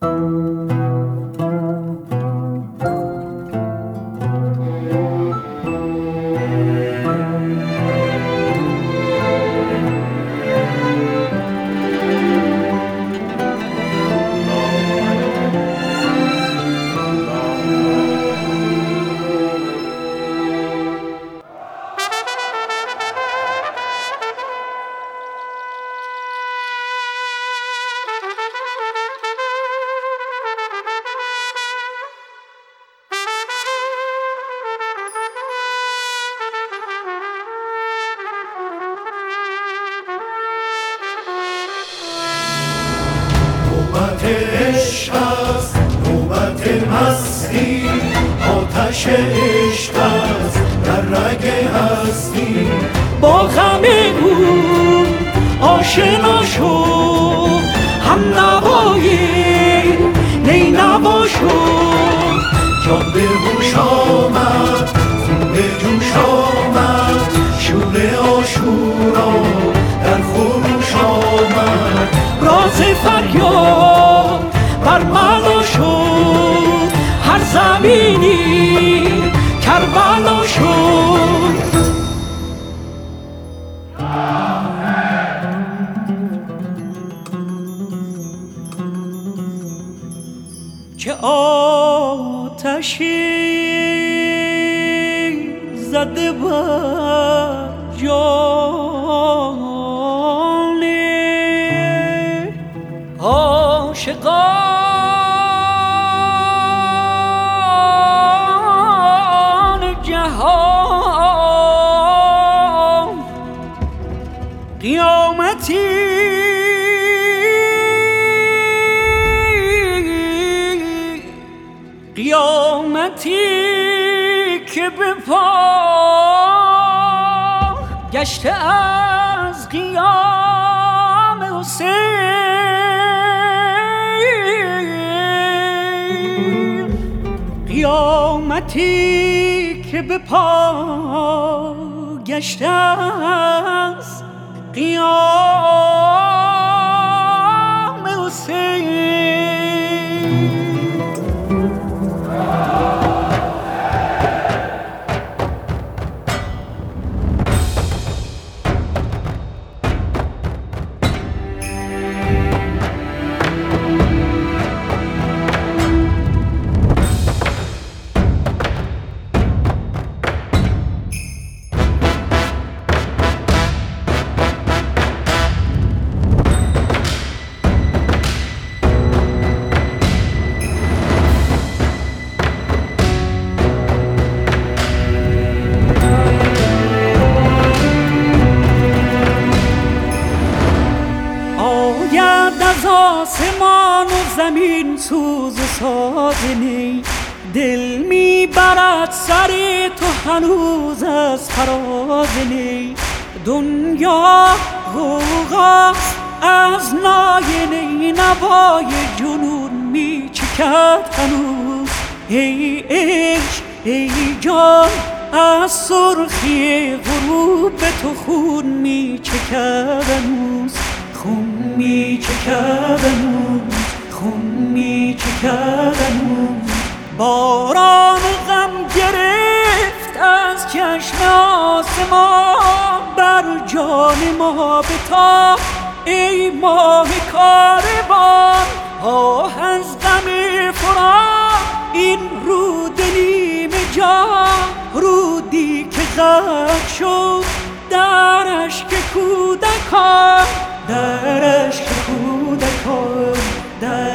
عشق است نوبت مستی، آتش عشق است در رگ هستی. با غم او آشنا شو، هم نوای نینوا شو. جان به هوش آمد، خون به جوش آمد، شور عاشورا در خروش آمد. راز فریاد برملا شد، هر زمینی کربلا شد. چه آتشی زده بر جان عاشقان جهان. قیامتی که به پا گشته از قیام حسین. قیامتی که به پا گشته از قیام حسین. از آسمان و زمین سوز و ساز نی، دل میبرد سر تو هنوز از فراز نی. دنیا غوغاست از نای نی، نوای جنون میچکد هنوز. ای عشق ای جان از سرخی غروب تو خون میچکد هنوز. خون میچکد هنوز، خون میچکد هنوز. باران غم گرفت از چشم آسمان، بر جان ما بتاب ای ماه کاروان. آه از غم فراق این رود نیمه جان، رودی که غرق شد در اشک کودکان، در اشک کودکان، در